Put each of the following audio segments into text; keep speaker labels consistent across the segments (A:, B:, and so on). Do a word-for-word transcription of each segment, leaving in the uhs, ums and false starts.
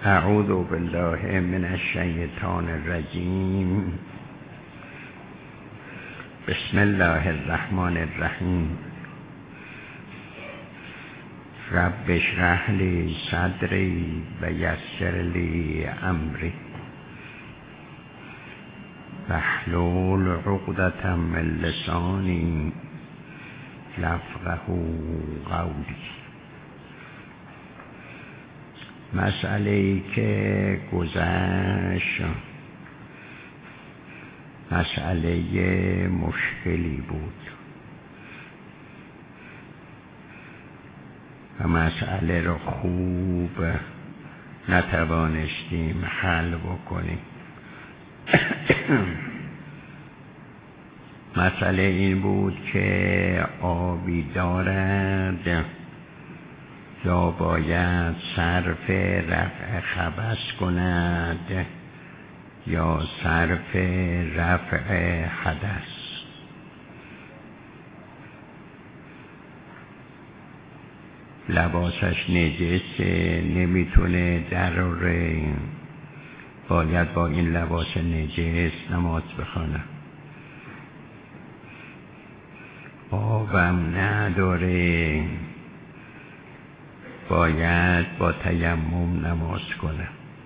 A: اعوذ بالله من الشیطان الرجیم. بسم الله الرحمن الرحیم. رب اشرح لی صدری و یسر لی امری واحلل عقدة من لسانی یفقهوا قولی. مسئله‌ای که گذشت مسئله مشکلی بود و مسئله رو خوب نتوانستیم حل بکنیم. مسئله این بود که آبی دارد یا باید صرف رفع خبث کند یا صرف رفع حدث. لباسش نجسه، نمیتونه ضروره، باید با این لباس نجس نماز بخونه. آبم نداره، باید با تیمم نماز کنه.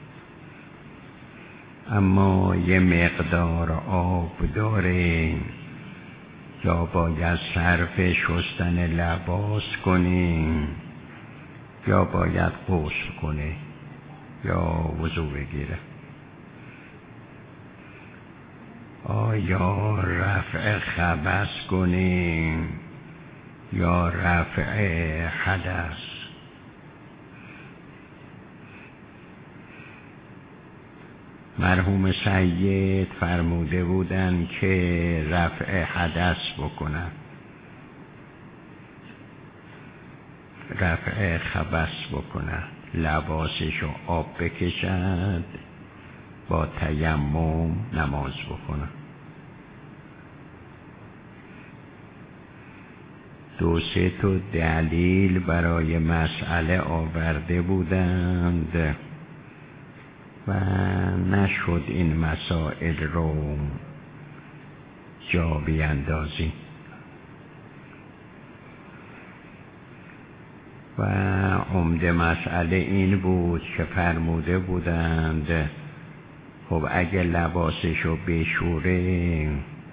A: اما یه مقدار آب داره، یا باید صرف شستن لباس کنه یا باید غسل کنه یا وضو بگیره. آیا رفع خبث کنه یا رفع حدث؟ مرحوم سید فرموده بودن که رفع حدث بکنن، رفع خبث بکنن، لباسشو آب بکشند، با تیمم نماز بکنن. دو سه تا دلیل برای مسئله آورده بودند و نشد این مسائل رو جا بیندازیم و عمده مسئله این بود که فرموده بودند خب اگه لباسشو بشوره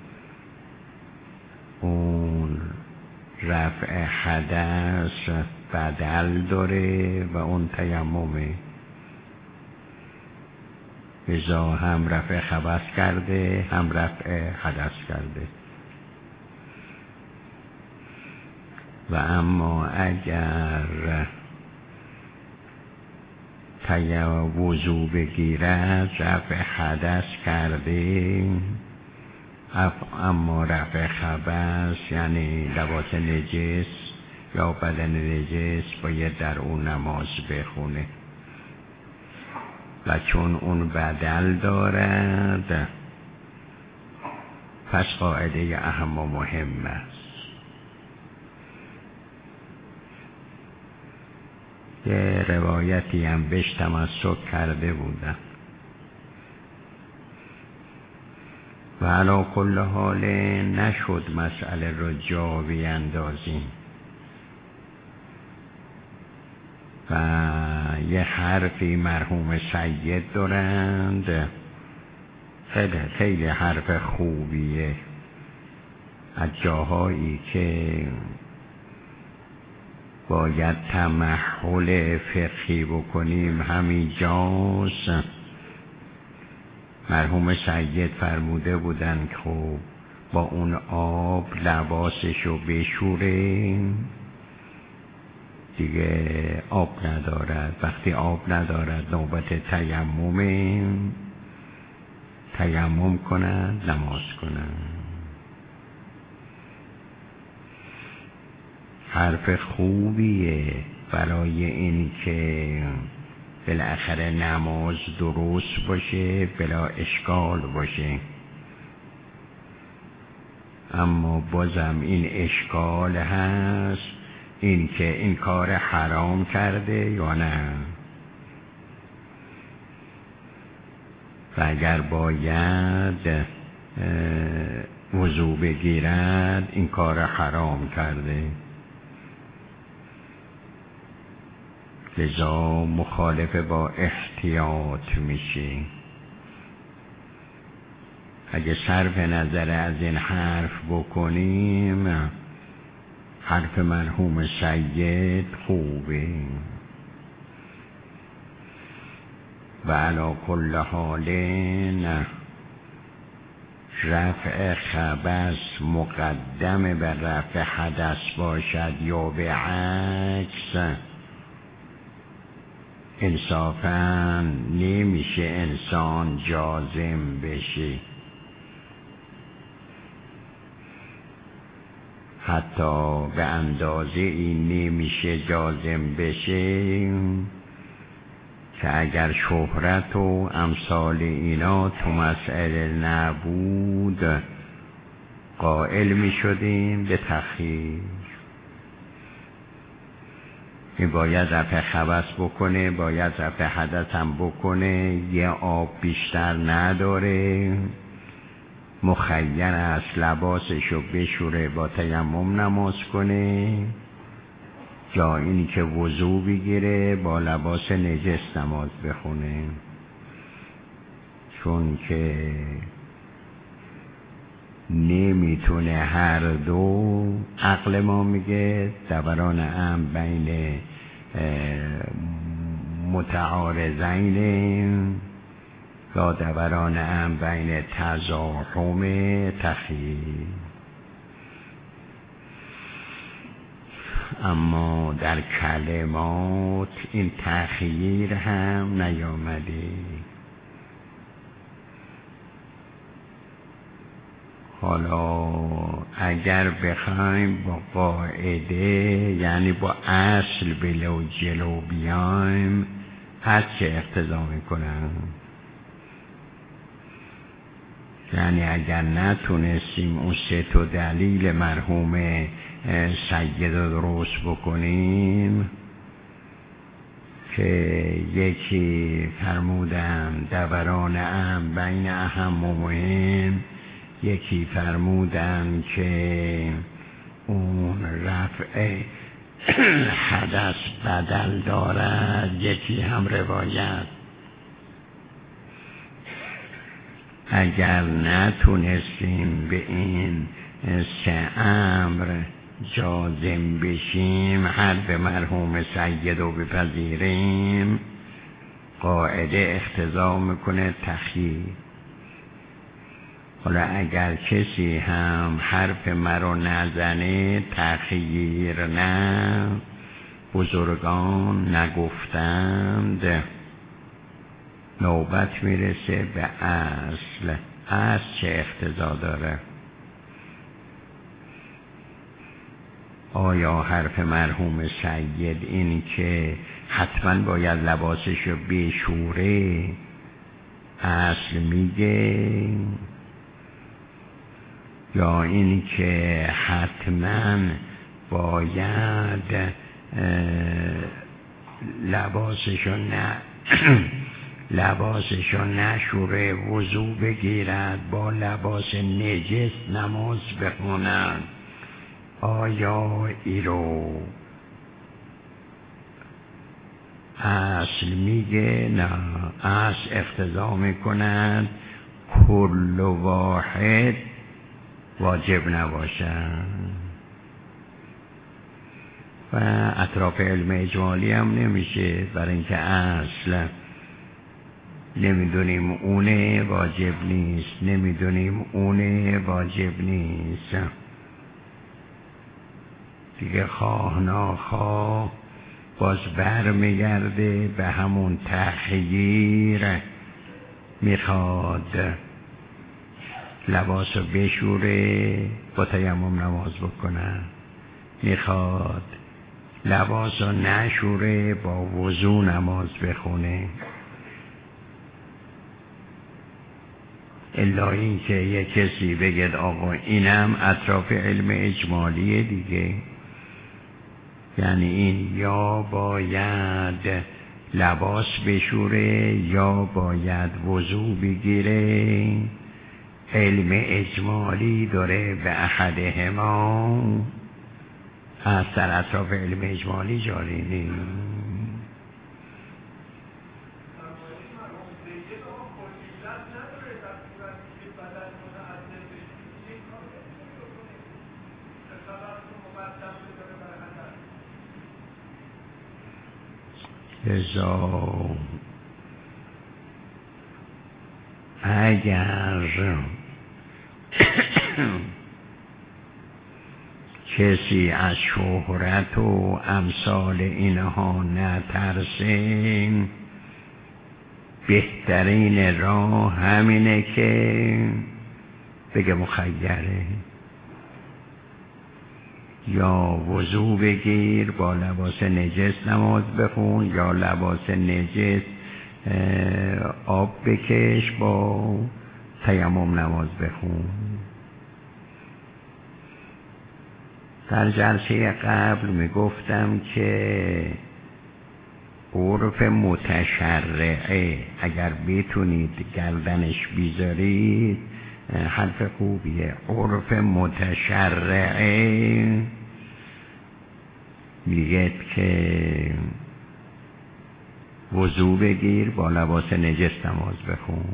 A: اون رفع حدث بدل داره و اون تیممه، ازا هم رفع خبث کرده هم رفع حدث کرده. و اما اگر تیمم وضو بگیرد رفع حدث کرده، اما رفع خبث یعنی لباس نجس یا بدن نجس باید در اون نماز بخونه و چون اون بدل دارد پس قاعده اهم و مهم است. یه روایتی هم بهش تمسک کرده بودن و علی کل حال نشد مسئله رو جا بیندازیم و یه حرفی مرحوم سید دارند، خیلی خیلی حرف خوبیه، از جاهایی که باید تمحل فقهی بکنیم همین جاست. مرحوم سید فرموده بودن که خب با اون آب لباسشو بشوره، دیگه آب ندارد. وقتی آب ندارد نوبت تیممه، تیمم کنن نماز کنن. حرف خوبیه برای این که بالاخره نماز درست باشه، بلا اشکال باشه. اما بازم این اشکال هست، این که این کار حرام کرده یا نه. و اگر باید وضو بگیرد این کار حرام کرده، لذا مخالف با احتیاط میشه. اگه صرف نظر از این حرف بکنیم، حرف مرحوم سید خوبه و علی کل حال رفع خبث مقدم بر رفع حدث باشد یا به عکس، انصافاً نمیشه انسان جازم بشه. حتی به اندازه این نمیشه جازم بشه که اگر شهرت و امثال اینا تو مسئله نبود قائل می شدیم به تخییر. این باید رفع خبث بکنه، باید رفع حدث هم بکنه، یه آب بیشتر نداره، مخیر است لباسشو بشوره با تیمم نماز کنه، یا اینی که وضو بگیره با لباس نجس نماز بخونه. چون که نمیتونه هر دو، عقل ما میگه دوران هم بین متعارضین یا دوران هم بین تزاحم تخییر، اما در کلمات این تخییر هم نیامده. حالا اگر بخوایم با قاعده یعنی با اصل بلو جلو بیایم، از چه اقتضا میکنن؟ یعنی اگر نتونستیم اون سه تا دلیل مرحوم سید رو درست بکنیم که یکی فرمودن دوران ام بین اهم و مهم، یکی فرمودن که اون رفع حدث بدل دارد، یکی هم روایت. اگر نتونستیم به این سه امر جازم بشیم، حرف مرحوم سید رو بپذیریم، قاعده اقتضا میکنه تخییر. حالا اگر کسی هم حرف مرا نزنه تخییر نه، بزرگان نگفتند، نوبت میرسه به اصل. اصل چه اقتضا داره؟ آیا حرف مرحوم سید این که حتما باید لباسشو بشوره اصل میگه، یا این که حتما باید لباسشو نه لباسشو نشوره وضو بگیرد با لباس نجس نماز بخوند؟ آیا ایرو اصل میگه؟ نه، اصل اقتضا میکند کل واحد واجب نباشد. و اطراف علم اجمالی هم نمیشه، برای اینکه اصل نمیدونیم اونه واجب نیست، نمیدونیم اونه واجب نیست دیگه، خواه ناخواه باز بر میگرده به همون تخییر. میخواد لباسو بشوره با تیمم نماز بکنه، میخواد لباسو نشوره با وضو نماز بخونه. الا این که یک کسی بگید آقا اینم اطراف علم اجمالیه دیگه، یعنی این یا باید لباس بشوره یا باید وضو بگیره. علم اجمالی داره به احدهما، از در اطراف علم اجمالی جاری نیست. ازا اگر کسی از شهرت و امثال اینها نترسه، بهترین راه همینه که بگه مخیره، یا وضو بگیر با لباس نجس نماز بخون، یا لباس نجس آب بکش با تیمم نماز بخون. در جلسه قبل می گفتم که عرف متشرعه اگر بتونید گردنش بیذارید حرف خوبیه. عرف متشرعه میگه که وضو بگیر با لباس نجس نماز بخون.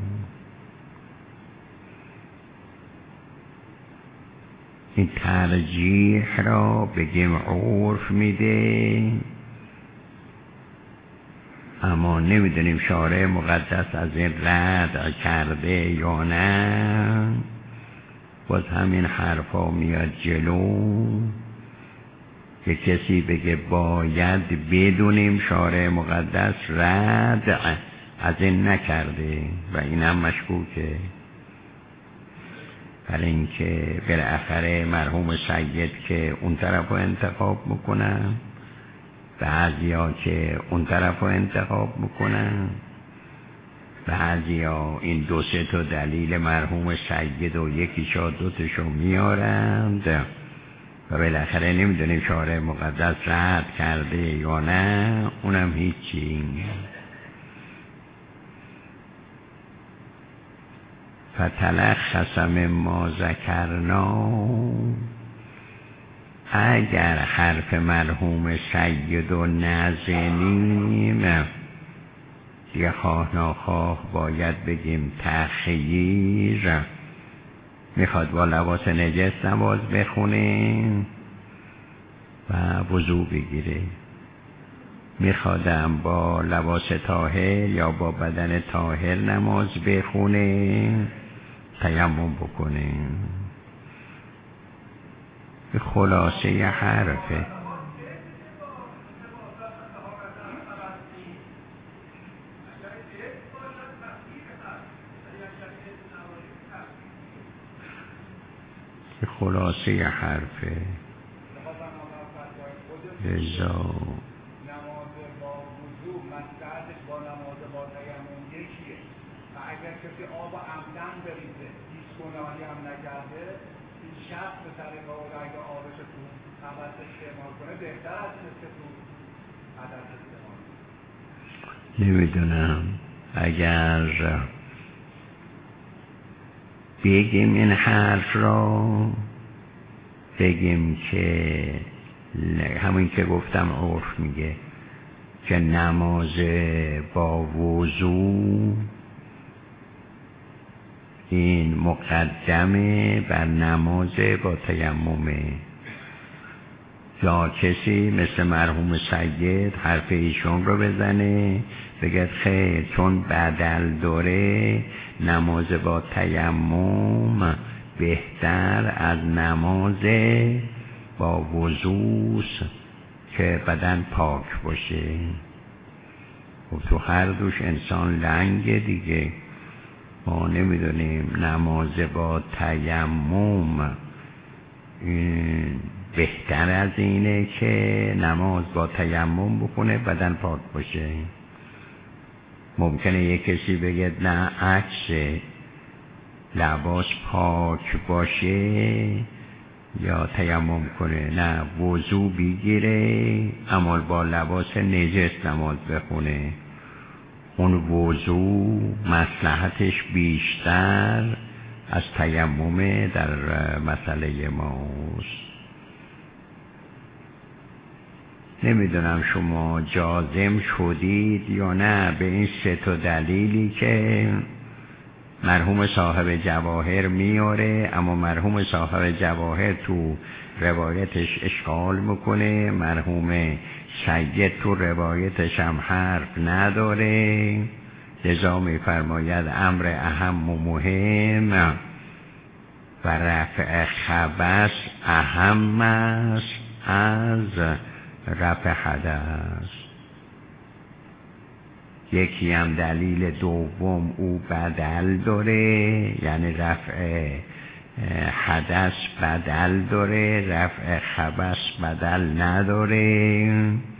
A: این ترجیح را بگیم عرف میده، اما نمیدونیم شارع مقدس از این رد کرده یا نه. باز همین حرفا میاد جلو که کسی بگه باید بدونیم شارع مقدس رد از این نکرده و اینم مشکوکه، برای اینکه بالاخره مرحوم سید که اون طرف رو انتخاب میکنن، بعضی ها که اون طرف رو انتخاب میکنن، بعضی ها این دو سه تا دلیل مرحوم سید و یکیشا دوتشو میارند و بالاخره نمیدونیم شارع مقدس رد کرده یا نه، اونم هیچی. فتلخص مما ذکرنا، اگر حرف مرحوم سید و نزنیم دیگه خواه ناخواه باید بگیم تخییر، میخواد با لباس نجس نماز بخونه و وضو بگیره، میخوادم با لباس طاهر یا با بدن طاهر نماز بخونه تیمم بکنه. به خلاصه حرفه به خلاصه حرفه رضا
B: کسی آب عمدن بریزه هیچ گناهی هم نکرده، این شخص به طریق و اگه آبش تو حبس استعمال کنه بهتر از این که تو حدث استعمال کنه.
A: نمیدونم اگر بگیم این حرف را، بگیم که همین که گفتم عرف میگه که نماز با وضو این مقدمه بر نماز با تیممه، یا کسی مثل مرحوم سید حرف ایشون رو بزنه بگه خیر چون بدل داره نماز با تیمم بهتر از نماز با وضوست که بدن پاک باشه. خب تو هر دوش انسان لنگه دیگه، ما نمیدونیم نماز با تیمم بهتر از اینه که نماز با تیمم بکنه بدن پاک باشه. ممکنه یک کسی بگه نه عکس لباس پاک باشه یا تیمم کنه، نه وضو بگیره اما با لباس نجس نماز بخونه. اون وضو مصلحتش بیشتر از تیمم در مسئله ماست. نمیدونم شما جازم شدید یا نه به این سه تا دلیلی که مرحوم صاحب جواهر میاره، اما مرحوم صاحب جواهر تو روایتش اشکال میکنه، مرحوم سید تو روایتش هم حرف نداره، لذا میفرماید امر اهم و مهم و رفع خبث اهم است از رفع حدث. یکی هم دلیل دوم او بدل داره، یعنی رفع حدث بدل داره، رفع خبث بدل نداره.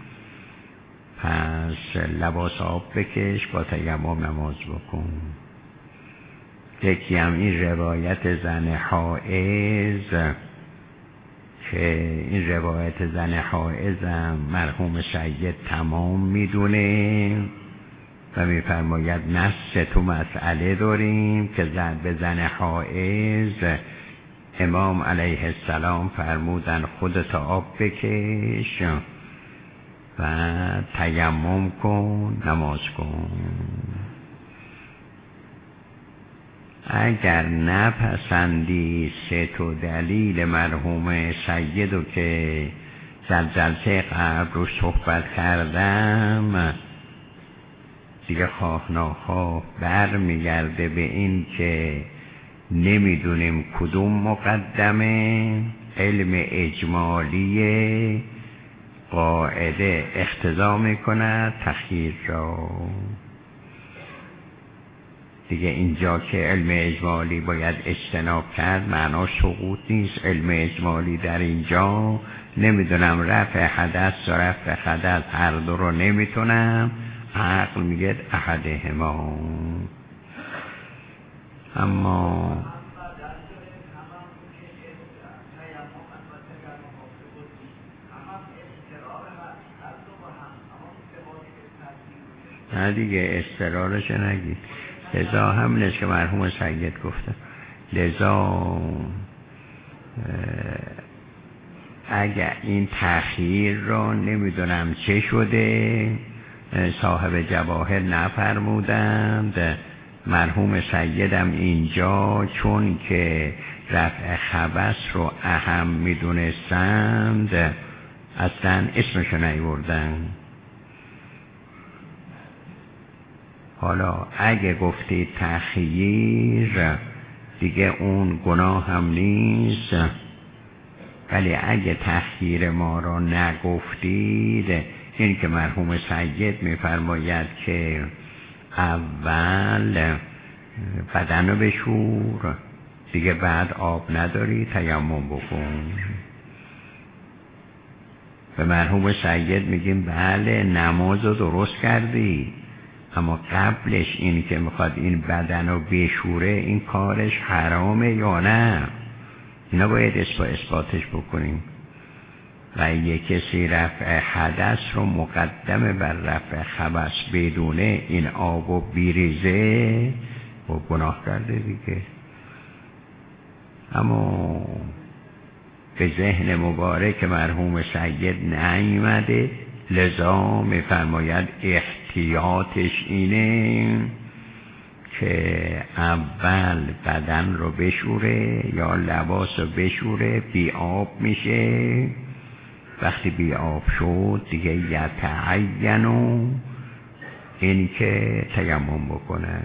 A: پس لباس آب بکش با تیمم نماز بکن. یکی هم این روایت زن حائض که این روایت زن حائض هم مرحوم سید تمام میدونه و میفرماید نص تو مسئله داریم که زن به زن حائض امام علیه السلام فرمودن خودت آب بکش و تیمم کن نماز کن. اگر نپسندی سه تا دلیل مرحوم سیدو که در جلسه قبل رو صحبت کردم، دیگه خواه ناخواه بر میگرده به این که نمیدونیم کدوم مقدمه. علم اجمالی قاعده اقتضا میکند تخییر را. دیگه اینجا که علم اجمالی باید اجتناب کرد معناش سقوط نیست. علم اجمالی در اینجا نمیدونم رفع حدث و رفع حدث هر دو رو نمیتونم، عقل میگه احدهما. اما نه دیگه استرارش نگید. لذا همینه که مرحوم سید گفته. لذا اگر این تأخیر را نمیدونم چه شده صاحب جواهر نفرمودند، مرحوم سیدم اینجا چون که رفع خبث رو اهم میدونستند اصلا اسمشو نیوردن. حالا اگه گفتید تأخیر دیگه اون گناه هم نیست، ولی اگه تأخیر ما را نگفتید، این که مرحوم سید میفرماید که اول بدن رو بشور دیگه بعد آب نداری تیمم بکن. به مرحوم سید میگیم بله نماز رو درست کردی، اما قبلش این که میخواد این بدن رو بشوره این کارش حرامه یا نه، اینا باید اثباتش بکنیم. و یک کسی رفع حدث رو مقدم بر رفع خبث بدونه این آب و بیریزه و گناه کرده دیگه. اما به ذهن مبارک مرحوم سید نیامده، لذا میفرماید احتیاطش اینه که اول بدن رو بشوره یا لباس رو بشوره، بی آب میشه. وقتی بی آب شد دیگه یتعینو این که تیمم بکنه.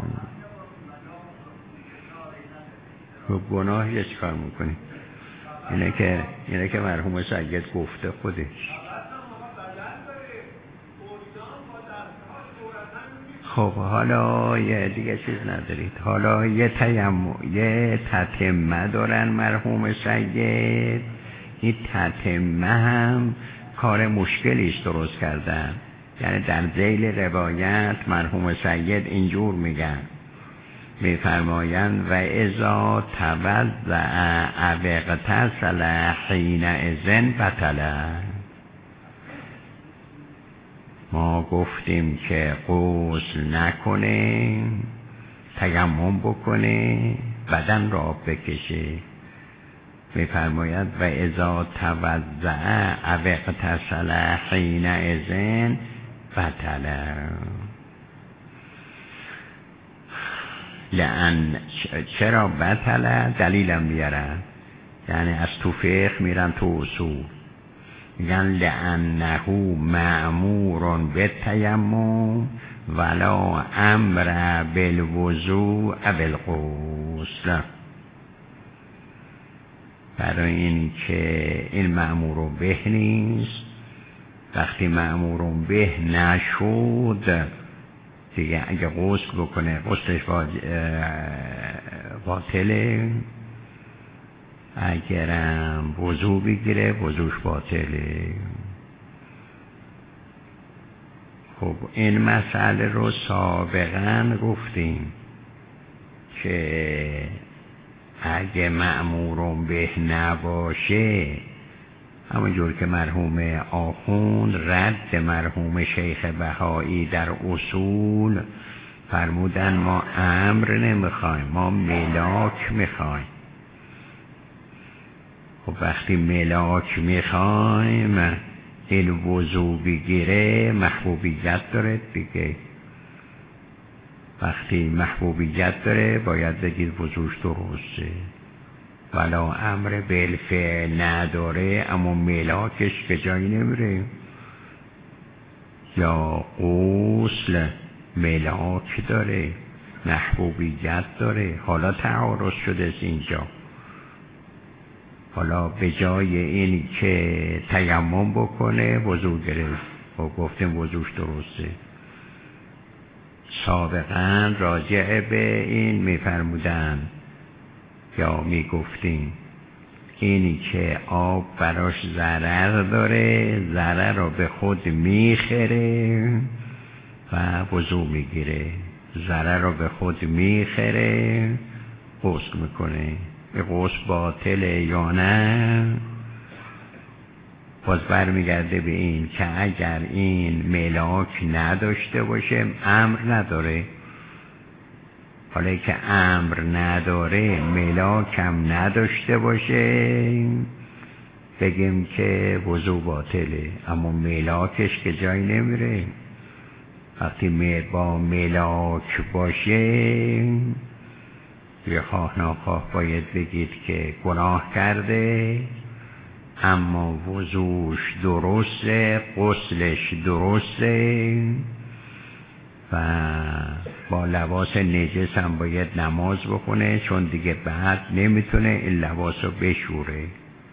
A: خب گناه یه چکار میکنی؟ اینه که اینه که مرحوم سید گفته خودش. خب حالا یه دیگه چیز ندارید. حالا یه تیمم یه تتمه دارن مرحوم سید. این تتمه هم کار مشکلیش درست کردن. یعنی در ذیل روایت مرحوم سید اینجور میگن، میفرمایند و اذا توضع او اغتسل حینئذ بطل. ما گفتیم که غسل نکنه، تیمم بکنه، بدن را بکشه. میفرماید و اذا توضأ او اغتسل حینئذ بطل. لأن چرا بطل؟ دلیلم بیارن، یعنی از تو فقه میرن تو اصول، میگن لأنه مأمور بالتیمم ولا امر بالوضوء بالغسل. برای این که این مأمور به نیست، وقتی مأمور به نشد دیگه اگه غسل بکنه غسلش باطله، اگرم وضو بگیره وضوش باطله. خب این مسئله رو سابقا گفتیم که اگه مأمور به نباشه، همونجور که مرحوم آخوند رد مرحوم شیخ بهایی در اصول فرمودن ما امر نمیخوایم، ما ملاک میخوایم. خب وقتی ملاک میخوایم این وضو بگیره محبوبیت داره دیگه. وقتی محبوبیت داره باید بگید وضوش درسته، ولا امر بالفعل نداره اما ملاکش که جایی نمیره. یا غسل ملاک داره، محبوبیت داره، حالا تعارض شده اینجا. حالا به جای این که تیمم بکنه وضو گرفت و گفتیم وضوش درسته. سابقا راجع به این میفرمودن یا میگفتیم اینی که آب براش ضرر داره، ضرر رو به خود میخره و وضو میگیره، ضرر رو به خود میخره غسل میکنه. به غسل باطله یا نه؟ باز برمیگرده به این که اگر این ملاک نداشته باشه امر نداره. حالا که امر نداره ملاک هم نداشته باشه بگیم که وضو باطله، اما ملاکش که جایی نمیره. وقتی با ملاک باشه یه خواه ناخواه باید بگید که گناه کرده، اما وضوش درسته، غسلش درسته و با لباس نجس هم باید نماز بخونه، چون دیگه بعد نمیتونه این لباس رو بشوره.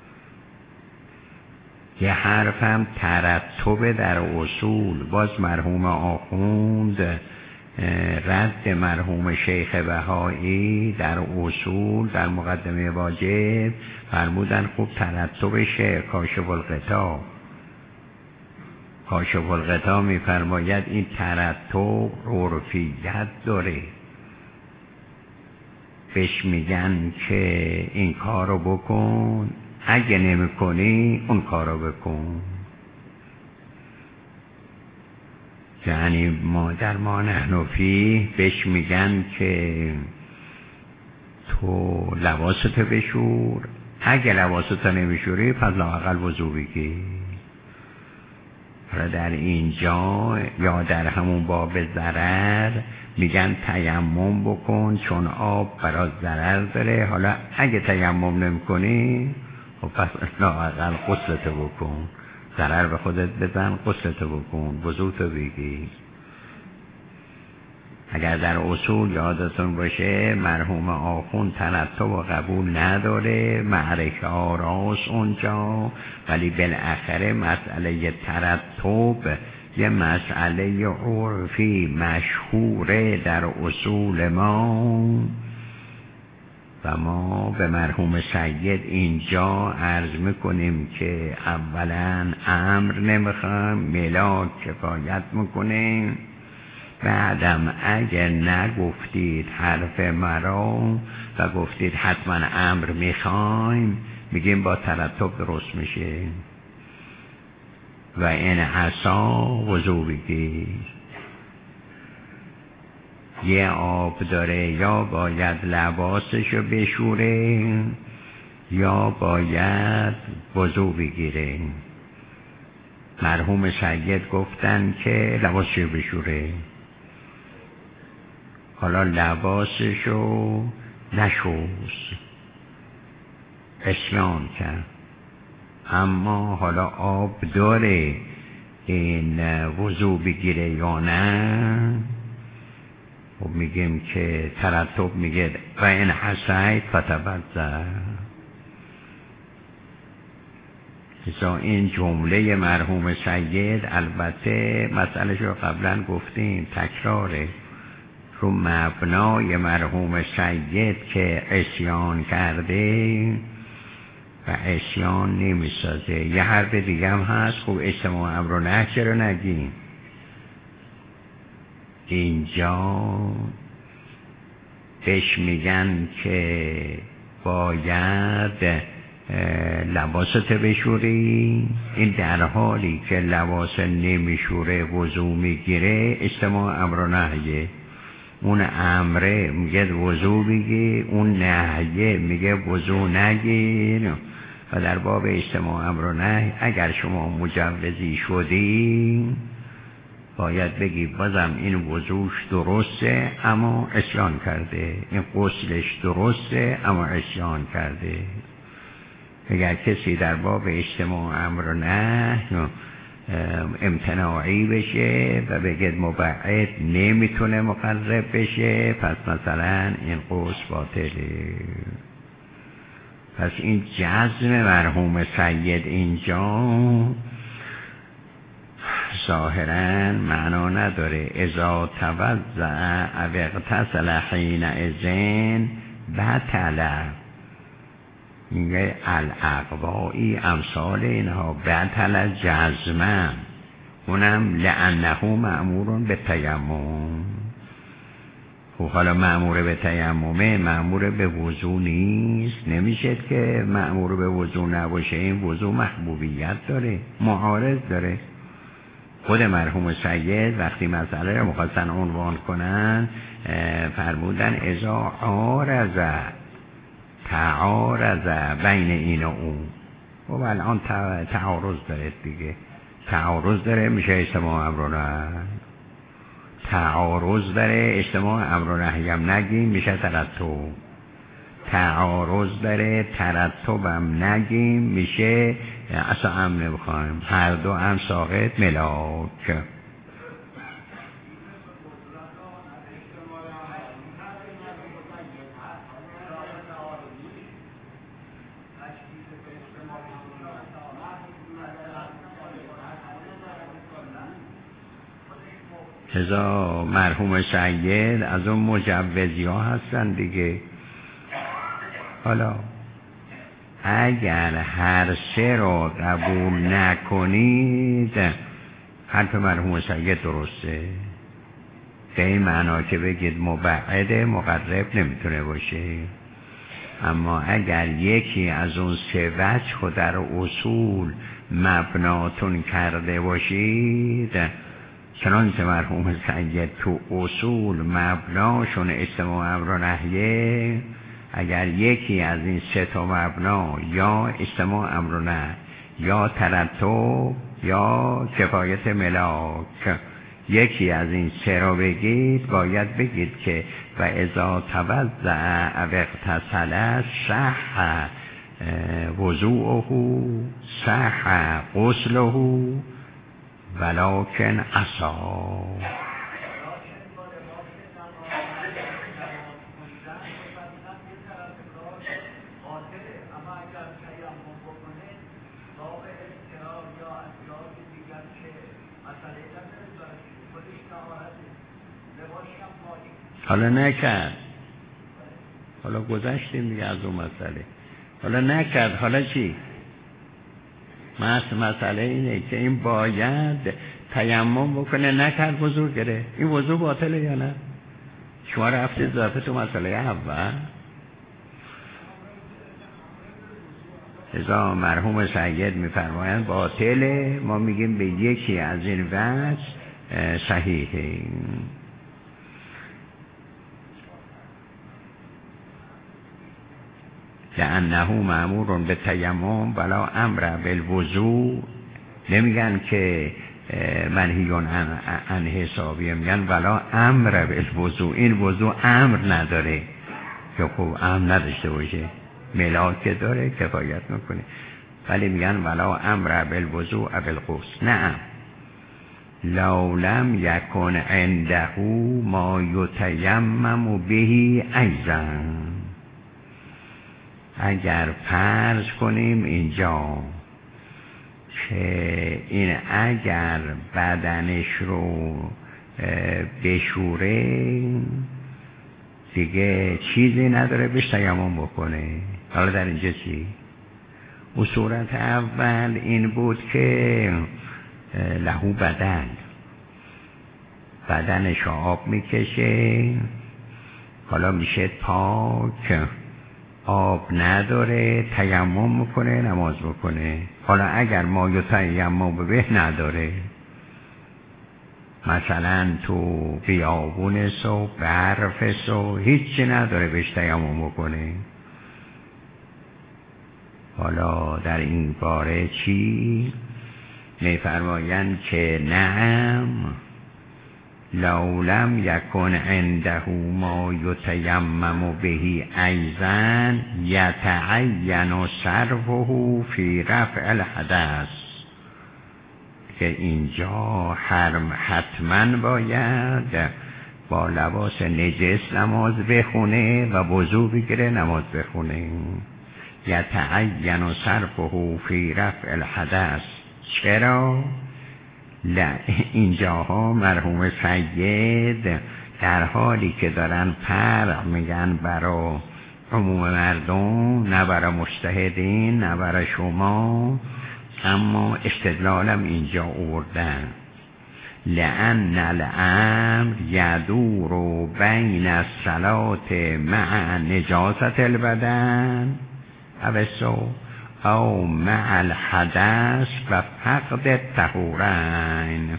A: یه حرف هم ترتب در اصول، باز مرحوم آخوند رد مرحوم شیخ بهایی در اصول در مقدمه واجب فرمودن خوب ترتبش کاشف الغطا. کاشف الغطا میفرماید این ترتب عرفیت داره، بهش میگن که این کارو بکن، اگه نمی کنی اون کارو بکن. یعنی ما در ما نحنفی بهش میگن که تو لباستو بشور، اگه لباستو نمیشوری پس لااقل وضو بگیر. حالا در اینجا یا در همون باب ضرر میگن تیمم بکن چون آب برات ضرر داره. حالا اگه تیمم نمی کنی خب پس لااقل غسلتو بکن، ضرر به خودت بزن، غسلتو بکن، وضوتو بگیر. اگر در اصول یادتون باشه مرحوم آخوند ترتب و قبول نداره، معرکه آراست اونجا، ولی بالاخره مسئله ترتب یه مسئله عرفی مشهوره در اصول ما و ما به مرحوم سید اینجا عرض میکنیم که اولا امر نمیخوام، ملاک کفایت میکنه. بعدم اگر نگفتید حرف مرا و گفتید حتما امر میخوایم، میگیم با ترتب درست میشه. و این عصا وضو بگیر. یه آب داره، یا باید لباسشو بشوره یا باید وضو بگیره. مرحوم سید گفتن که لباسشو بشوره. حالا لباسشو نشست، اسیان کرد، اما حالا آب داره این وضو بگیره یا نه؟ خب میگیم که ترتب میگه و این حسید فتبذر. ازا این جمله مرحوم سید، البته مسئله رو قبلا گفتیم، تکراره، رو مبنای مرحوم سید که عصیان کرده و عصیان نمیسازه. یه حرف دیگه هم هست، خب اجتماع امر و نهی چرا نگیم؟ اینجا بهش میگن که باید لباست بشوری. این در حالی که لباس نمیشوره وضو میگیره، اجتماع امر و نهیه. اون امره میگه وضو بگیر، اون نهیه میگه وضو نگیر. و در باب اجتماع امر و نهی اگر شما مجوزی شدی باید بگی بازم این وضوش درسته اما عصیان کرده، این غسلش درسته اما عصیان کرده. اگر کسی در باب اجتماع امر و نهی امتناعی بشه و بگه مبعد نمیتونه مقرب بشه، پس مثلا این غسل باطله. پس این جزم مرحوم سید اینجا ظاهرا معنا نداره. اذا توضع او اغتسل حینئذ بطل. میگه الاقوایی امثال اینها بطل جزمن، اونم لانه مأمور به تیمم. خب حالا مأمور به تیممه، مأمور به وضو نیست. نمیشه که مأمور به وضو نباشه. این وضو محبوبیت داره، معارض داره. خود مرحوم سید وقتی مسئله رو مخواستن عنوان کنن فرمودن اذا عارض تعارض بین این و اون. خب الان تعارض داره دیگه، تعارض داره میشه اجتماع امر و نهی. تعارض داره اجتماع امر و نهی هم نگیم میشه ترتب. تعارض داره ترتبم نگیم میشه اصلا هم نمیخوایم، هر دو هم ساقط ملاک. ازا مرحوم سید از اون مجوزی ها هستن دیگه. حالا اگر هر سه را قبول نکنید حرف مرحوم سید درسته، به این معنا که بگید مبعد مقرب نمیتونه باشه. اما اگر یکی از اون سه وجه خود در اصول مبناتون کرده باشید، چنانچه مرحوم سید تو اصول مبناشون اجتماع امر و نهیه، اگر یکی از این سه تا مبنا یا اجتماع امر و نهی یا ترتب یا کفایت ملاک، یکی از این سه را بگید، باید بگید که و اذا توضع او اغتسل صح وضوءه صح غسله ولکن عصا. حالا نکرد، حالا گذشتیم دیگه از اون مسئله، حالا نکرد، حالا چی؟ مسئله اینه که این باید تیمم بکنه، نکرد وضو گره، این وضو باطله یا نه؟ شما رفتید ضعفه تو مسئله اول. ازا مرحوم سید میفرمایند باطله، ما میگیم به یکی از این وجه صحیحه. لأنه مأمور به تیمم ولا امر بالوضوء. نمیگن که منهیون عن, عن حسابیه، میگن ولا امر بالوضوء. این وضوء امر نداره که خب امر نداشته باشه، ملاک داره کفایت میکنه، ولی میگن ولا امر بالوضوء بالغسل. نه، لو لم یکن عنده ما یتیمم به ایضا. اگر فرض کنیم اینجا که این اگر بدنش رو بشوره دیگه چیزی نداره بهش تیمم بکنه. حالا در اینجا چی؟ او صورت اول این بود که لهو بدن، بدنش آب میکشه، حالا میشه پاک، آب نداره، تیمم میکنه، نماز بکنه. حالا اگر ما یو تیمم به نداره، مثلا تو بیابون سو برف سو هیچی نداره بهش تیمم بکنه، حالا در این باره چی؟ میفرمایند که نعم لو لم یکن عنده ما یتیمم به ایضا یتعین صرفه فی رفع الحدث. که اینجا حرم حتما باید با لباس نجس نماز بخونه و وضو بگیره نماز بخونه. یتعین صرفه فی رفع الحدث. چرا؟ اینجاها مرحوم سید در حالی که دارن فرق میگن برای عموم مردم، نه برای مجتهدین، نه برای شما، اما استدلالم اینجا آوردن لأن الامر یدور بین الصلاة مع نجاست البدن اوسو او مع الحدث و فقد الطهورین.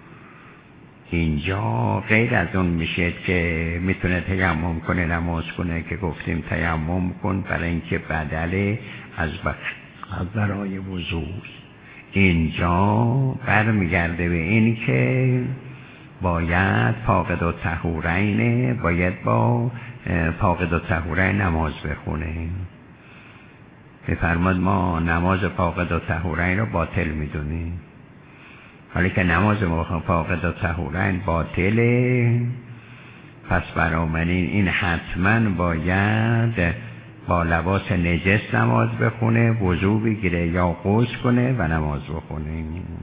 A: اینجا غیر از اون میشه که میتونه تیمم کنه نماز کنه که گفتیم تیمم کن برای اینکه بدله از برای وضو. اینجا برمیگرده به این که باید فاقد الطهورین، باید با فاقد الطهورین نماز بخونه. بفرماد ما نماز فاقد الطهورین رو باطل میدونیم، حالی که نماز فاقد الطهورین باطله، پس برامنین این حتما باید با لباس نجس نماز بخونه، وضو بگیره یا غسل کنه و نماز بخونه.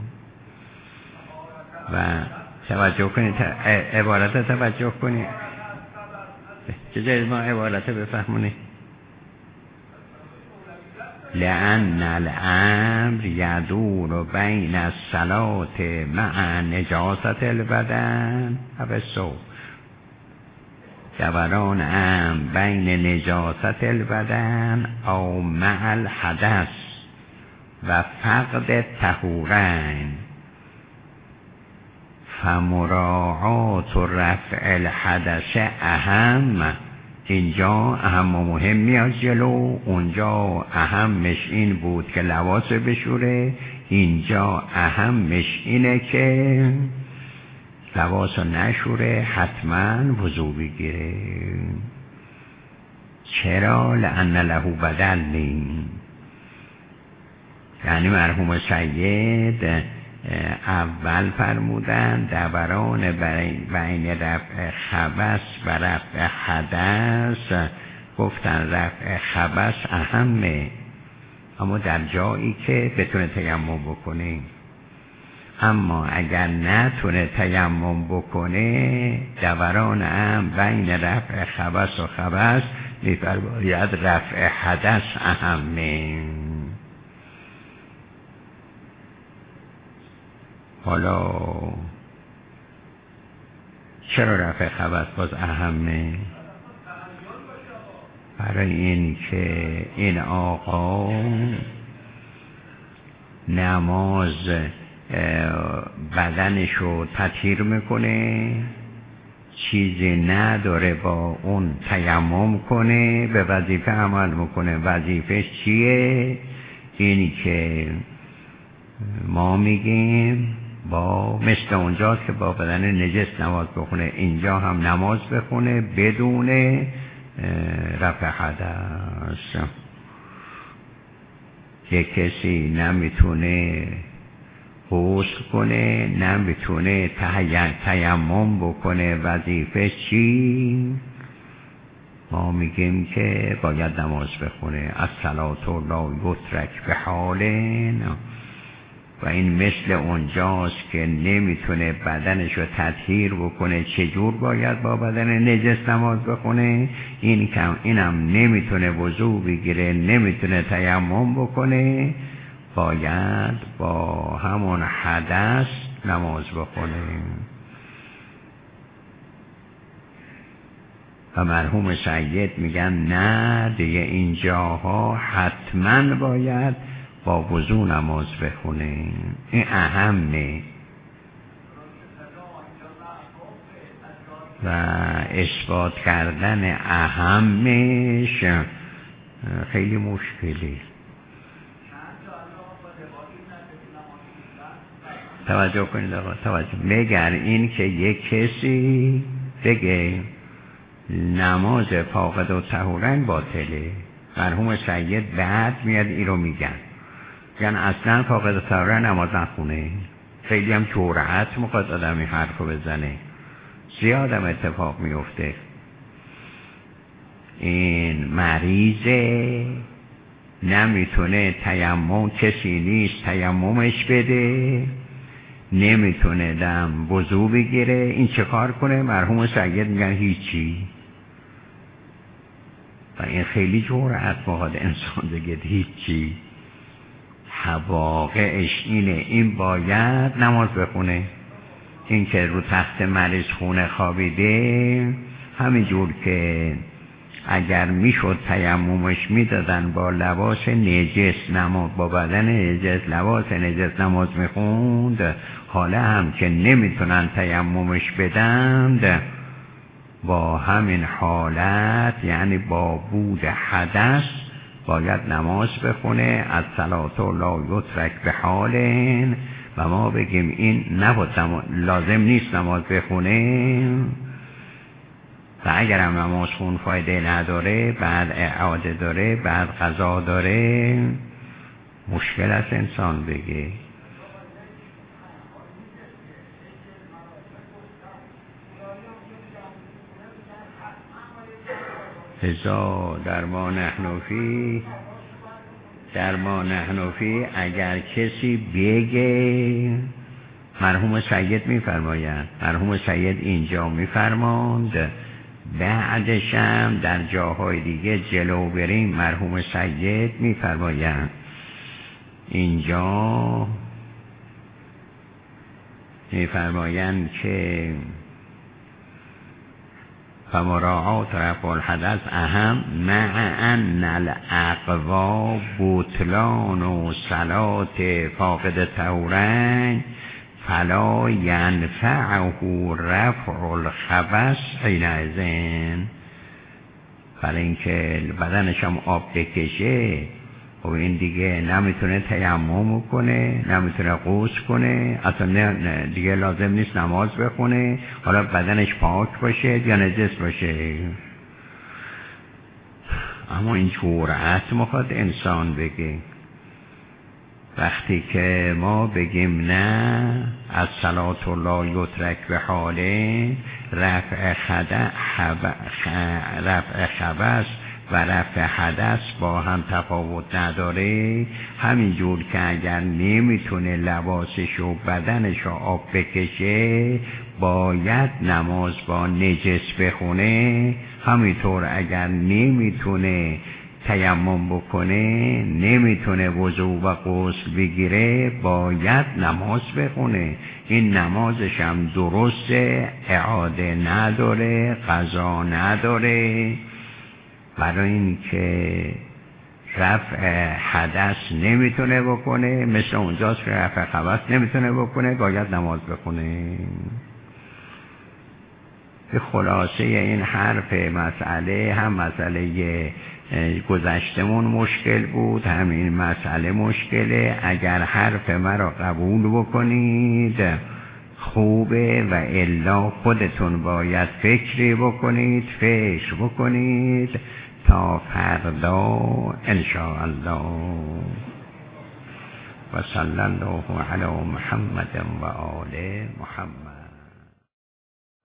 A: و توجه کنید، عبارت توجه کنید، چجوری ما عبارت بفهمونید. لأن الامر یدور بین الصلاة مع نجاست البدن اوسو. دوران امر بین نجاست البدن او مع الحدث و فقد الطهورین. فمراعات رفع الحدث اهم. اینجا اهم و مهم میاد جلو، اونجا اهمش این بود که لباس بشوره، اینجا اهمش اینه که لباس نشوره، حتما وضو بگیره. چرا؟ لأن له بدل. یعنی مرحوم سید اول فرمودن دوران بین رفع خبث و رفع حدث، گفتن رفع خبث اهمه، اما در جایی که بتونه تیمم بکنه. اما اگر نتونه تیمم بکنه، دوران هم بین رفع خبث و خبث می‌فرماید رفع حدث اهمه. حالا چرا رفع خبث باز اهمه؟ برای این که این آقا نماز بدنشو تطهیر میکنه، چیزی نداره با اون تیمم کنه، به وظیفه عمل میکنه. وظیفه چیه؟ اینی که ما میگیم با مثل اونجاست که با بدن نجس نماز بخونه، اینجا هم نماز بخونه بدون رفع حدث. یک کسی نمیتونه غسل کنه، نمیتونه تیمم بکنه، وظیفه چی؟ ما میگیم که باید نماز بخونه. الصلاة لا یترک به حالن. و این مثل اونجاست که نمیتونه بدنشو تطهیر بکنه، چجور باید با بدن نجس نماز بخونه؟ این کم اینم نمیتونه وضو بگیره، نمیتونه تیمم بکنه، باید با همون حدث نماز بخونه. و مرحوم سید میگن نه دیگه اینجاها حتما باید با وضو نماز بخونه. این اهمه. و اثبات کردن اهمش خیلی مشکلی. توجه کنید آقا، توجه. مگر این که یک کسی بگه نماز فاقد و طهورین باطله، مرحوم سید بعد میاد این رو میگن، یعنی اصلا فاقد و طهورین نماز نخونه. خیلی هم جرأت میخواد آدم این حرف رو بزنه، زیادم اتفاق میفته. این مریضه نمیتونه تیمم، کسی نیست تیممش بده، نمیتونه دم وضو بگیره، این چه کار کنه؟ مرحوم سید میگن هیچی. و این خیلی جرأت میخواد انسان بگه هیچی. واقعش اینه، این باید نماز بخونه. این که رو تخت مریض خونه خوابیده، همینجور که اگر میشد تیممش میدادن با لباس نجس نماز، با بدن نجس لباس نجس نماز میخوند، حالا هم که نمیتونن تیممش بدند، با همین حالت یعنی با بود حدث باید نماز بخونه. الصلاة لا یترک به حالن. و ما بگیم این نباید لازم نیست نماز بخونه، و اگر هم نماز خون فایده نداره، بعد اعاده داره، بعد قضا داره، مشکل است انسان بگه. ازا در ما نحنفی در ما نحنفی اگر کسی بگه، مرحوم سید میفرمایند، مرحوم سید اینجا میفرماند، بعدش هم در جاهای دیگه جلو بریم مرحوم سید میفرمایند، اینجا میفرمایند که فمراعات رفع الحدث اهم مع ان الاقوا بطلان و صلات فاقد طهورین فلا ینفعه رفع الخبث حینئذ. برای اینکه بدنش هم آب بکشه، و این دیگه نمیتونه تیمم کنه، نمیتونه غسل کنه، اصلا نه دیگه لازم نیست نماز بخونه، حالا بدنش پاک باشه یا نجس باشه. اما این جرأت میخواد انسان بگه. وقتی که ما بگیم نه، الصلاة لا یترک به حاله، رفع خبث و رفع حدث با هم تفاوت نداره. همینجور که اگر نمیتونه لباسش و بدنش آب بکشه، باید نماز با نجس بخونه، همینطور اگر نمیتونه تیمم بکنه، نمیتونه وضو و غسل بگیره، باید نماز بخونه. این نمازش هم درسته، اعاده نداره، قضا نداره. برای این که رفع حدث نمیتونه بکنه، مثل اونجاست که رفع خبث نمیتونه بکنه، باید نماز بخونه. به خلاصه این حرف مسئله هم مسئله گذشتمون مشکل بود، همین مسئله مشکله. اگر حرف مرا قبول بکنید خوبه و الا خودتون باید فکری بکنید، فکر بکنید تا فردا انشاءالله. و صلی الله علی محمد و آل محمد.